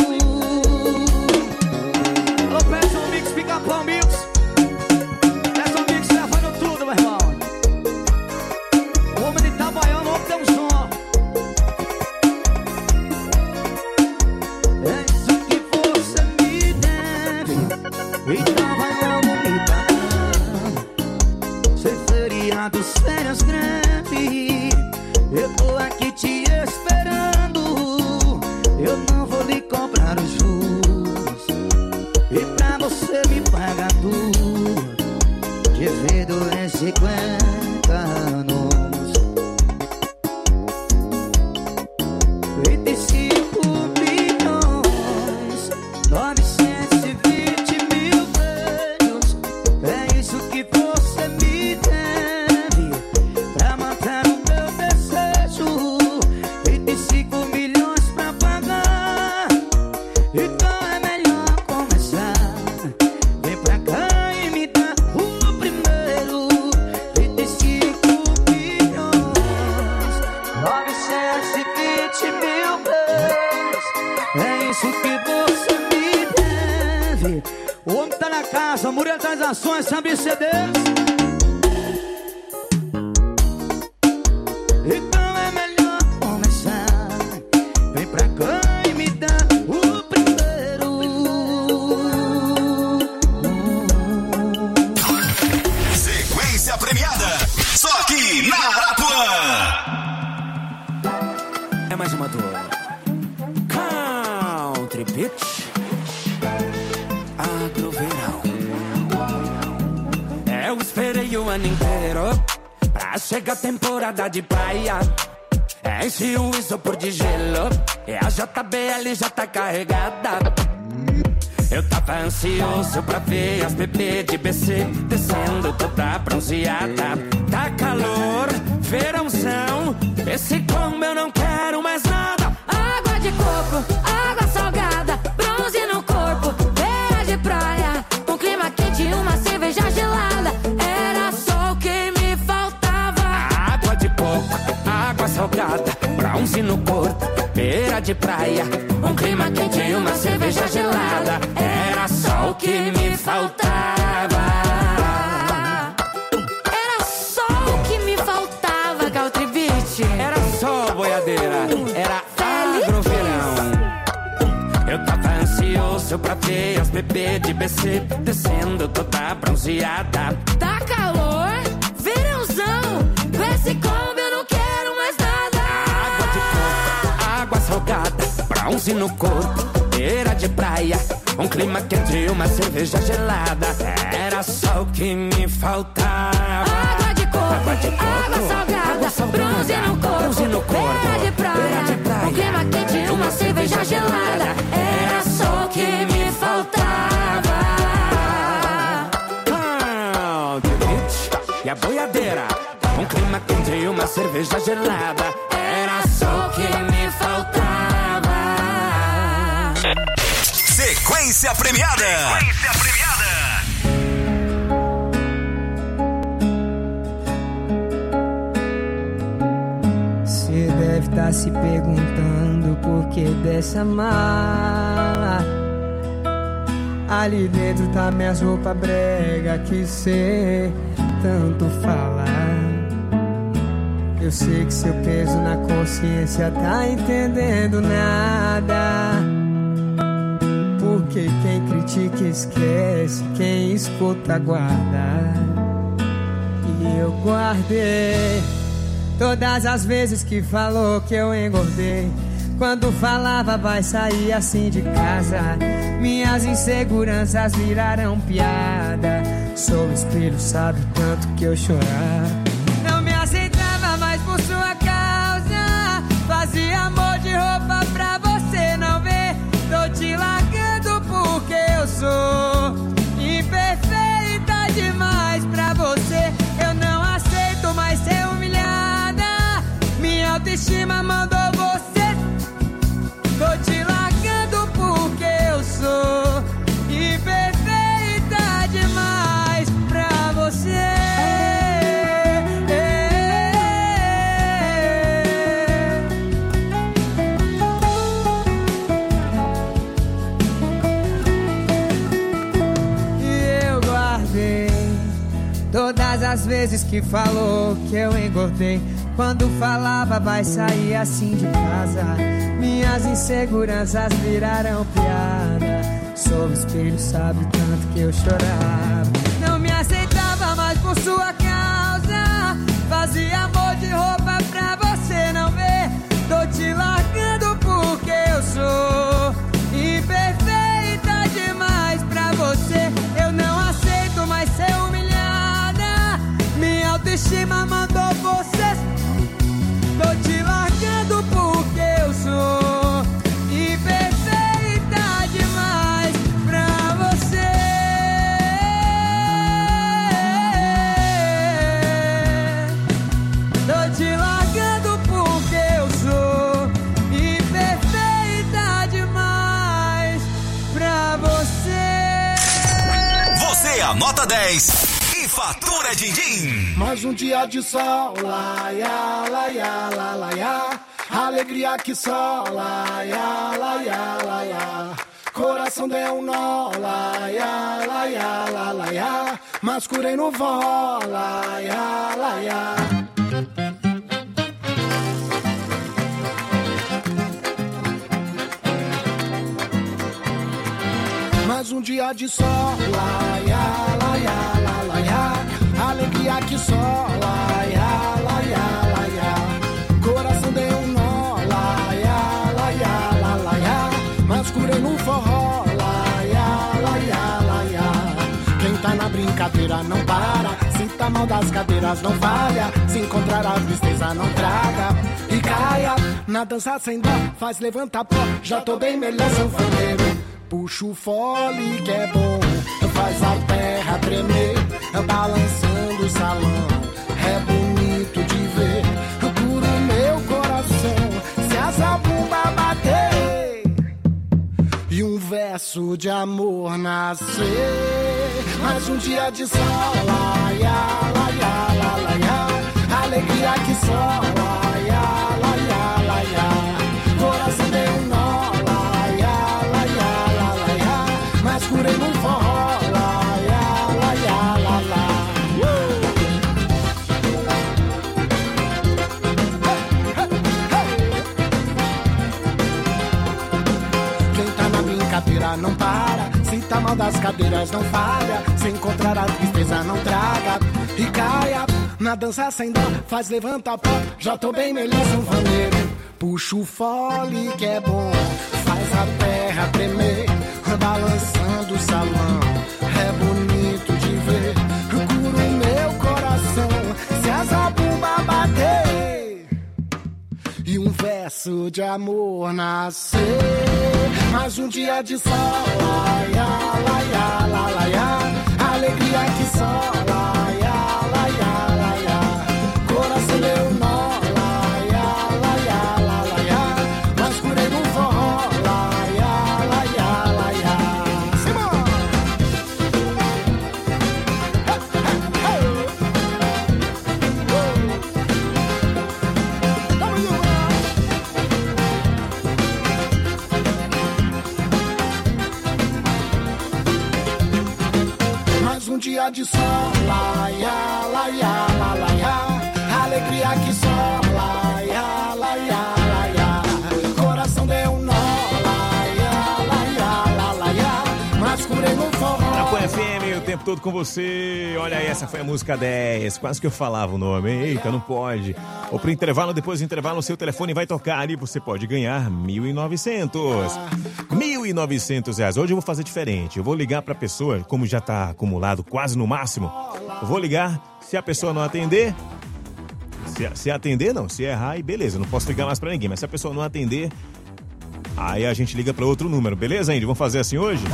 Speaker 23: Alô, peça um mix, pica-pau mix. Peça um mix, levando tudo, meu irmão. O homem de Itabaiana, o homem tem um som. É isso que você me deve, então vai logo me pagando. Sem feriados, férias greve, eu tô aqui te esperando. Eu não vou lhe cobrar os juros, e pra você me pagar tudo, devido em 50 anos. 25 bilhões, 920 mil beijos. É isso que você me deve, pra matar o meu desejo. 25 milhões pra pagar, então é melhor começar. Vem pra cá e me dá o primeiro. 25 bilhões, 920 mil beijos. É isso que você me deve. O homem tá na casa, o Murilo das Ações, sabe CDs. Então é melhor começar. Vem pra cá e me dá o primeiro.
Speaker 2: Sequência premiada, só aqui na Arapuã.
Speaker 21: É mais uma dor. Country Beach. Agroverão. Eu esperei o ano inteiro pra chegar a temporada de praia. Enche o isopor de gelo e a JBL já tá carregada. Eu tava ansioso pra ver as bebês de BC descendo toda bronzeada. Tá calor, verãozão, esse combo eu não quero mais nada.
Speaker 20: Água de coco, água salgada, bronze no corpo, beira de praia, um clima quente e uma cerveja gelada. Era só o que me faltava.
Speaker 21: Água de coco, água salgada, bronze no corpo, beira de praia, um clima quente e uma cerveja gelada. Era só o que me faltava.
Speaker 20: Era só o que me faltava, Country Beach.
Speaker 21: Era só boiadeira, era agroverão. Eu tava ansioso pra ver as bebês de BC descendo toda bronzeada.
Speaker 20: Tá calor, verãozão, com esse combo eu não quero mais nada.
Speaker 21: Água de coco, água salgada, bronze no corpo, beira de praia, um clima quente e uma cerveja gelada. Era só o que me faltava.
Speaker 20: Água de coco, água salgada, bronze no corpo, beira de praia, um clima quente e uma cerveja gelada. Era só o que me faltava.
Speaker 21: Country Beach e a boiadeira, um clima quente e uma cerveja gelada. Era só o que me faltava.
Speaker 2: Frequência premiada.
Speaker 5: Você deve estar se perguntando por que dessa mala. Ali dentro tá minhas roupas brega que cê tanto fala. Eu sei que seu peso na consciência tá entendendo nada. Porque quem critica esquece, quem escuta guarda. E eu guardei todas as vezes que falou que eu engordei. Quando falava vai sair assim de casa, minhas inseguranças viraram piada. Sou espelho, sabe o tanto que eu chorava. Não me aceitava mais por sua causa. Fazia amor de roupa pra você não ver. Tô te largando porque eu sou imperfeita demais pra você. Eu não aceito mais ser humilhada. Minha autoestima mandou você. Tô te largando porque eu sou imperfeita demais pra você. E eu guardei todas as vezes que falou que eu engordei. Quando falava vai sair assim de casa, minhas inseguranças viraram piada. Sou espelho, sabe o tanto que eu chorava. Não me aceitava mais por sua causa. Fazia amor de roupa pra você não ver. Tô te largando porque eu sou imperfeita demais pra você. Eu não aceito mais ser humilhada. Minha autoestima mandou você. Tô te largando porque eu sou imperfeita demais pra você. Tô te largando porque eu sou imperfeita demais pra você.
Speaker 2: Você anota 10 e fatura din-din.
Speaker 23: Mais um dia de sol, laia, laia, la, laia. Alegria que só, laia, laia, laia. Coração deu um nó, laia, laia, la, laia. Mas curei no vó, laia, laia. Mais um dia de sol, laia, laia, la, laia. Alegria que só, laia, laia, laia. Coração deu um nó, laia, laia, la, laia. Mas curei no forró, laia, laia, laia. Quem tá na brincadeira não para. Se tá mal das cadeiras não falha. Se encontrar a tristeza não traga. E caia na dança sem dó, faz levantar pó. Já tô bem melhor, sanfoneiro. Puxa o fole que é bom, faz a terra tremer, balançando o salão, é bonito de ver, cura o meu coração, se a zabumba bater, e um verso de amor nascer, mais um dia de sol, laia, laia, la, laia, alegria que só, laia, laia, laia, coração deu um nó, mas curei no forró, laia, laia, la, la. Quem tá na brincadeira não para. Se tá mal das cadeiras não falha. Se encontrar a tristeza não traga. E caia na dança sem dó, faz levantar pó. Já tô bem melhor, sanfoneiro. Puxa o fole que é bom, faz a terra tremer, balançando o salão, é bonito de ver, cura o meu coração, se a zabumba bater, e um verso de amor nascer, mais um dia de sol, laia, laia, la, laia, alegria que só, laia, laia, laia, coração deu nó, laia, laia, la, laia, mas curei no forró, laia, laia, laia. dia de sol, laia, laia, laia, alegria que só, laia, laia, laia, coração deu um nó, laia, laia, laia, mas curei no forró.
Speaker 7: Arapuã FM, o tempo todo com você. Olha aí, essa foi a música 10. Quase que eu falava o nome. Eita, não pode. Ou pro intervalo, depois do intervalo, o seu telefone vai tocar e você pode ganhar 1.900. 1.900 reais. Hoje eu vou fazer diferente. Eu vou ligar pra pessoa, como já tá acumulado quase no máximo. Eu vou ligar, se a pessoa não atender... Se atender, não. Se errar, aí beleza. Não posso ligar mais pra ninguém. Mas se a pessoa não atender... Aí a gente liga pra outro número, beleza, Indy? Vamos fazer assim hoje?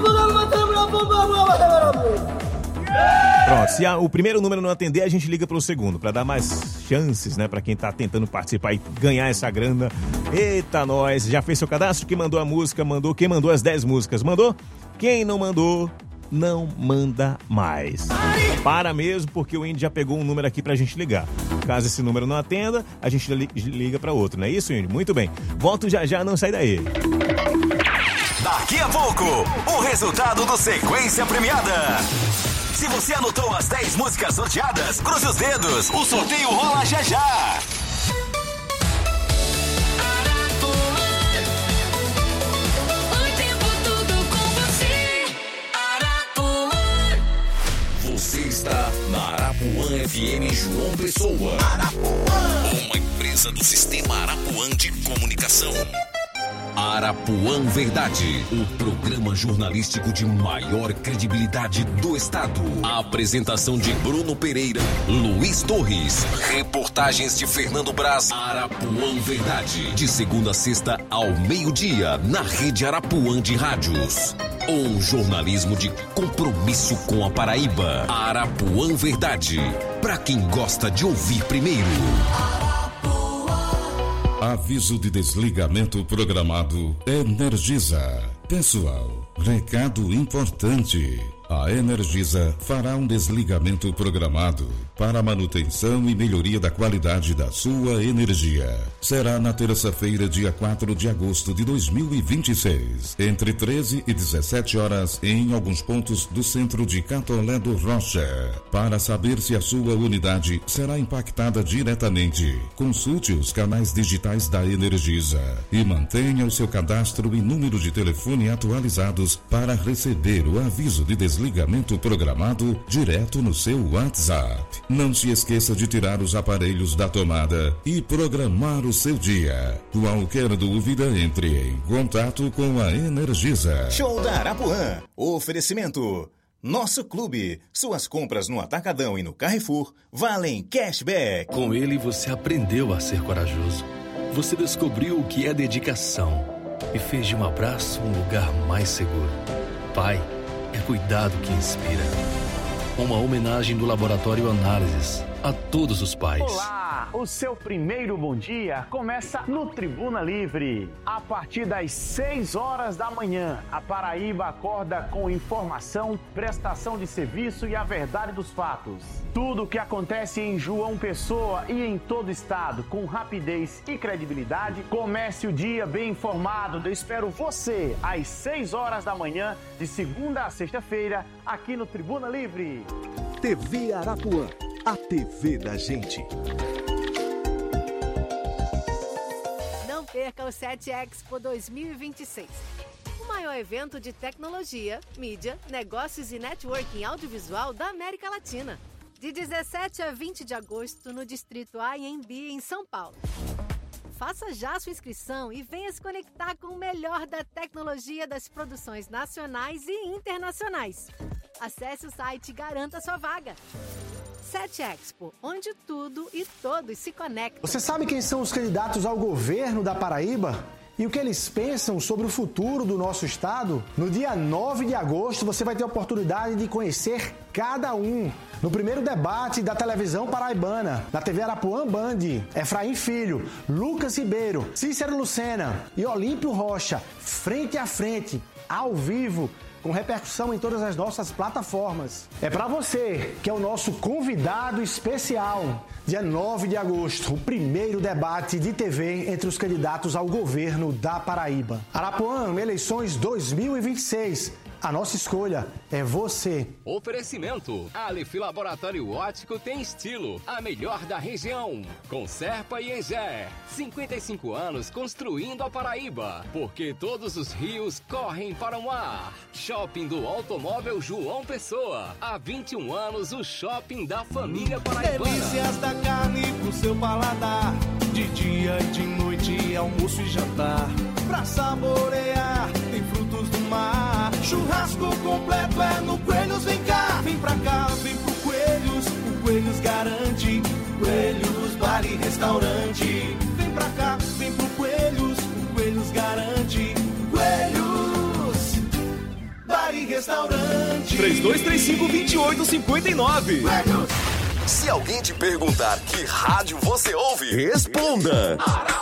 Speaker 7: Pronto, se o primeiro número não atender, a gente liga pro segundo, pra dar mais chances, né, pra quem tá tentando participar e ganhar essa grana. Eita, nós! Já fez seu cadastro? Quem mandou a música, mandou. Quem mandou as 10 músicas, mandou? Quem não mandou, não manda mais. Para mesmo, porque o Indy já pegou um número aqui pra gente ligar. Caso esse número não atenda, a gente liga pra outro, não é isso, Indy? Muito bem. Volto já, não sai daí.
Speaker 2: Daqui a pouco, o resultado do Sequência Premiada. Se você anotou as 10 músicas sorteadas, cruze os dedos. O sorteio rola já. Você está na Arapuã FM João Pessoa. Uma empresa do Sistema Arapuã de Comunicação. Arapuã Verdade, o programa jornalístico de maior credibilidade do estado. A apresentação de Bruno Pereira, Luiz Torres, reportagens de Fernando Braz. Arapuã Verdade, de segunda a sexta ao meio-dia, na rede Arapuã de rádios. Um jornalismo de compromisso com a Paraíba. Arapuã Verdade, pra quem gosta de ouvir primeiro.
Speaker 9: Aviso de desligamento programado Energisa. Pessoal, recado importante. A Energisa fará um desligamento programado para a manutenção e melhoria da qualidade da sua energia. Será na terça-feira, dia 4 de agosto de 2026, entre 13 e 17 horas, em alguns pontos do centro de Catolé do Rocha. Para saber se a sua unidade será impactada diretamente, consulte os canais digitais da Energisa e mantenha o seu cadastro e número de telefone atualizados para receber o aviso de desligamento programado direto no seu WhatsApp. Não se esqueça de tirar os aparelhos da tomada e programar o seu dia. Qualquer dúvida, entre em contato com a Energisa.
Speaker 2: Show da Arapuã. Oferecimento. Nosso clube. Suas compras no Atacadão e no Carrefour valem cashback.
Speaker 17: Com ele você aprendeu a ser corajoso. Você descobriu o que é dedicação e fez de um abraço um lugar mais seguro. Pai, é cuidado que inspira. Uma homenagem do Laboratório Análises a todos os pais.
Speaker 10: Olá, o seu primeiro bom dia começa no Tribuna Livre. A partir das 6 horas da manhã, a Paraíba acorda com informação, prestação de serviço e a verdade dos fatos. Tudo o que acontece em João Pessoa e em todo o estado, com rapidez e credibilidade. Comece o dia bem informado. Eu espero você às 6 horas da manhã, de segunda a sexta-feira, aqui no Tribuna Livre.
Speaker 2: TV Arapuã, a TV da gente.
Speaker 11: Não perca o 7 Expo 2026. O maior evento de tecnologia, mídia, negócios e networking audiovisual da América Latina. De 17 a 20 de agosto no Distrito AMB, em São Paulo. Faça já sua inscrição e venha se conectar com o melhor da tecnologia das produções nacionais e internacionais. Acesse o site e garanta sua vaga. 7 Expo, onde tudo e todos se conectam.
Speaker 24: Você sabe quem são os candidatos ao governo da Paraíba? E o que eles pensam sobre o futuro do nosso estado? No dia 9 de agosto, você vai ter a oportunidade de conhecer cada um. No primeiro debate da televisão paraibana, da TV Arapuã Band, Efraim Filho, Lucas Ribeiro, Cícero Lucena e Olímpio Rocha, frente a frente, ao vivo, com repercussão em todas as nossas plataformas. É para você, que é o nosso convidado especial. Dia 9 de agosto, o primeiro debate de TV entre os candidatos ao governo da Paraíba. Arapuã, eleições 2026. A nossa escolha é você.
Speaker 6: Oferecimento. Aleph Laboratório Óptico tem estilo. A melhor da região. Com Serpa e Engé. 55 anos construindo a Paraíba. Porque todos os rios correm para o mar. Shopping do Automóvel João Pessoa. Há 21 anos o shopping da família paraibana.
Speaker 21: Delícias da carne pro seu paladar. De dia e de noite, almoço e jantar. Pra saborear, tem frutos do mar. Churrasco completo é no Coelhos, vem cá. Vem pra cá, vem pro Coelhos. O Coelhos garante. Coelhos, bar e restaurante. Vem pra cá, vem pro Coelhos. O Coelhos garante. Coelhos, bar e restaurante.
Speaker 2: 3235-2859. Coelhos. Se alguém te perguntar que rádio você ouve, responda.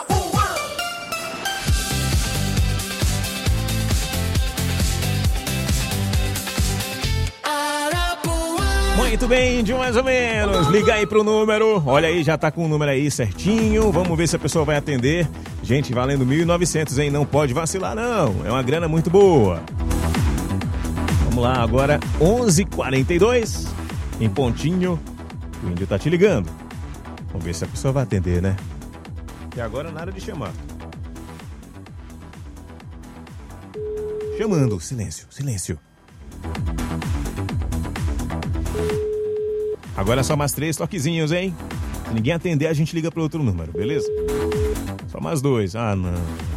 Speaker 7: Muito bem, de mais ou menos. Liga aí pro número. Olha aí, já tá com o número aí certinho. Vamos ver se a pessoa vai atender. Gente, valendo 1.900, hein? Não pode vacilar, não. É uma grana muito boa. Vamos lá, agora 11h42. Em pontinho. O Índio tá te ligando. Vamos ver se a pessoa vai atender, né? E agora nada de chamar. Chamando. Silêncio, silêncio. Agora só mais 3 toquezinhos, hein? Se ninguém atender, a gente liga para outro número, beleza? Só mais 2. Ah, não.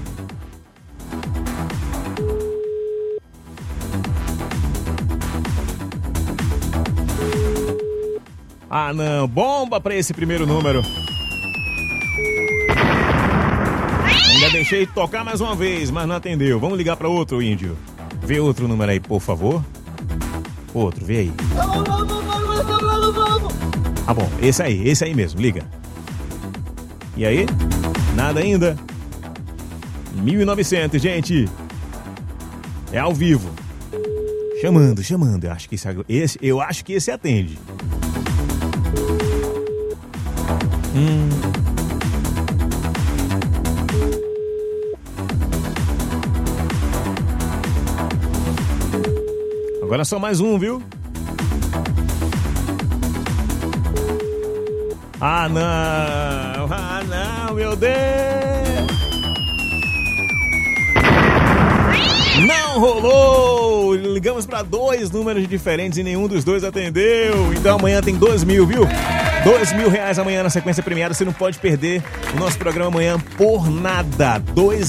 Speaker 7: Ah, não. Bomba para esse primeiro número. Ainda deixei tocar mais uma vez, mas não atendeu. Vamos ligar para outro, Índio. Vê outro número aí, por favor. Outro, vê aí. Ah, bom, esse aí mesmo, liga. E aí? Nada ainda? 1.900, gente. É ao vivo. Chamando. Eu acho que esse atende. Agora só mais um, viu? Ah, não, meu Deus! Não rolou! Ligamos para 2 números diferentes e nenhum dos 2 atendeu. Então amanhã tem 2.000, viu? R$2.000 amanhã na sequência premiada. Você não pode perder o nosso programa amanhã por nada.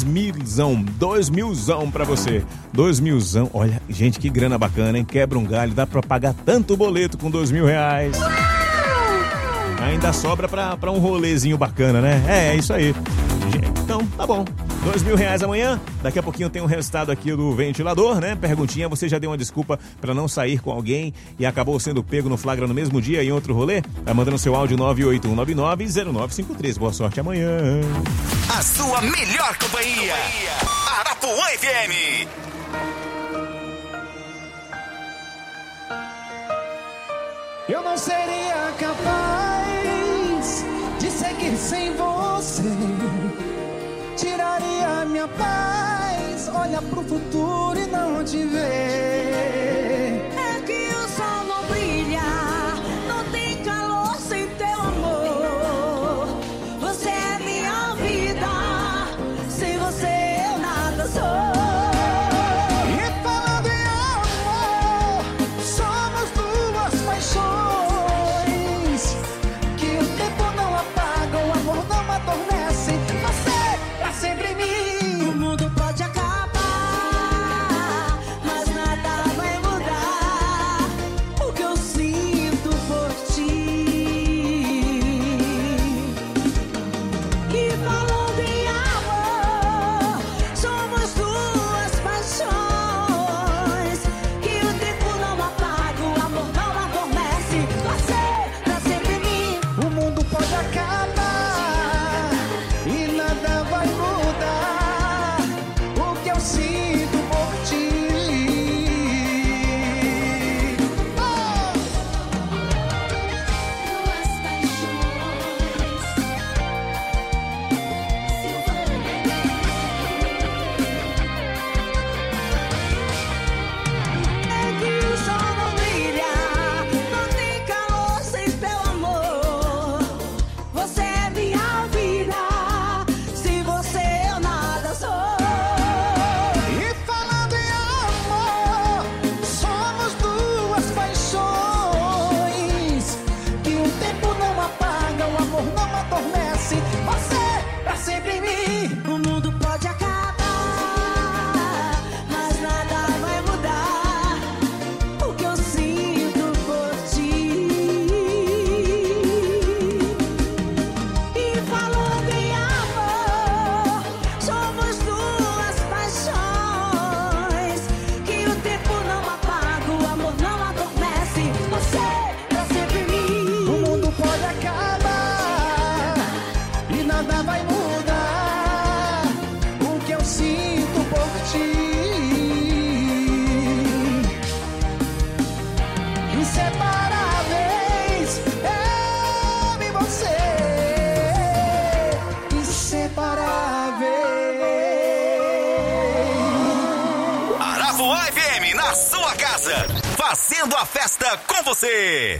Speaker 7: 2.000 pra você. 2.000. Olha, gente, que grana bacana, hein? Quebra um galho, dá pra pagar tanto boleto com R$2.000. Ainda sobra pra um rolezinho bacana, né? É isso aí. Então, tá bom. R$2.000 amanhã. Daqui a pouquinho tem um resultado aqui do ventilador, né? Perguntinha, você já deu uma desculpa pra não sair com alguém e acabou sendo pego no flagra no mesmo dia em outro rolê? Tá mandando seu áudio 981990953. Boa sorte amanhã.
Speaker 2: A sua melhor companhia. Arapuã FM.
Speaker 21: Eu não seria capaz de seguir sem você. Tiraria minha paz. Olha pro futuro e não te ver.
Speaker 22: É que o sol não brilha, não tem calor sem teu amor. Você é minha vida, sem você eu nada sou.
Speaker 21: E falando em amor, somos duas paixões que o tempo não apaga, o amor não adormece. Você pra sempre em mim.
Speaker 22: O mundo pode acabar, mas nada
Speaker 23: mudar o que eu sinto por ti. Inseparáveis, eu e você. Inseparáveis.
Speaker 2: Arapuã FM na sua casa, fazendo a festa com você.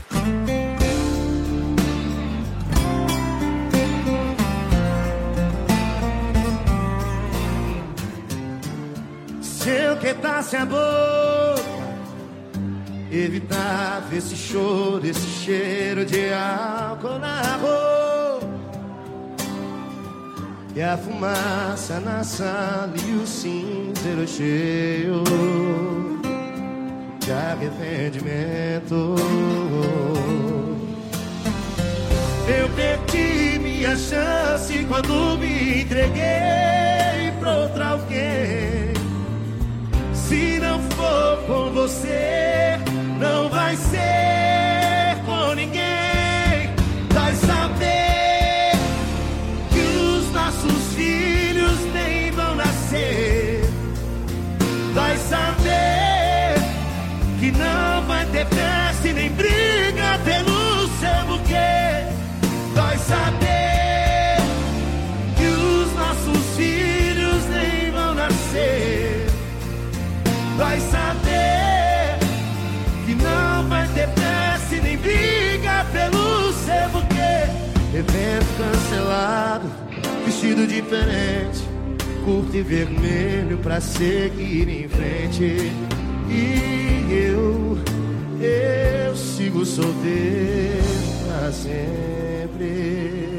Speaker 23: Se eu quedasse a boca, evitava esse choro, esse cheiro de álcool na roupa, e a fumaça na sala e o cinzeiro cheio de arrependimento. Eu perdi minha chance quando me entreguei pra outra alguém. Se não for com você, não vai ser com ninguém. Vai saber que os nossos filhos nem vão nascer. Vai saber que não vai ter festa e nem briga pelo seu buquê. Vai saber que os nossos filhos nem vão nascer. Vai saber que não vai ter festa e nem briga pelo seu buquê. Evento cancelado, vestido diferente, curto e vermelho pra seguir em frente. E eu sigo solteiro pra sempre.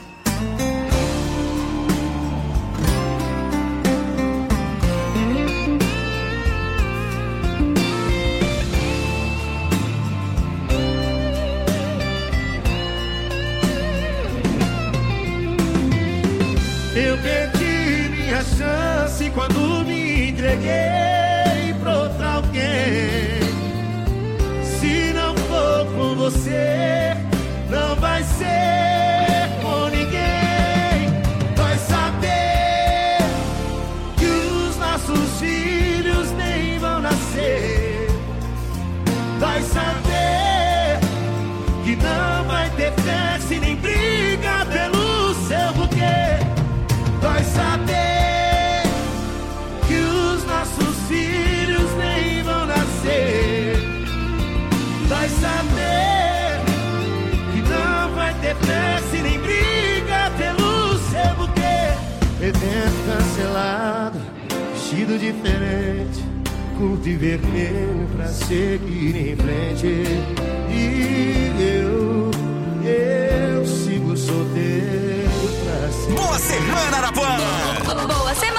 Speaker 23: Eu perdi minha chance quando me entreguei pra outra alguém. Se não for com você, não vai ser com ninguém. Vai saber que os nossos filhos nem vão nascer. Vai saber que não vai ter festa e nem briga pelo seu buquê. Vai saber que os nossos filhos nem vão nascer. Vai saber que não vai ter festa e nem briga pelo seu buquê. Evento cancelado, vestido diferente, curto e vermelho pra seguir em frente. E eu sigo solteiro pra sempre.
Speaker 2: Boa semana, Arapuã!
Speaker 8: Boa semana!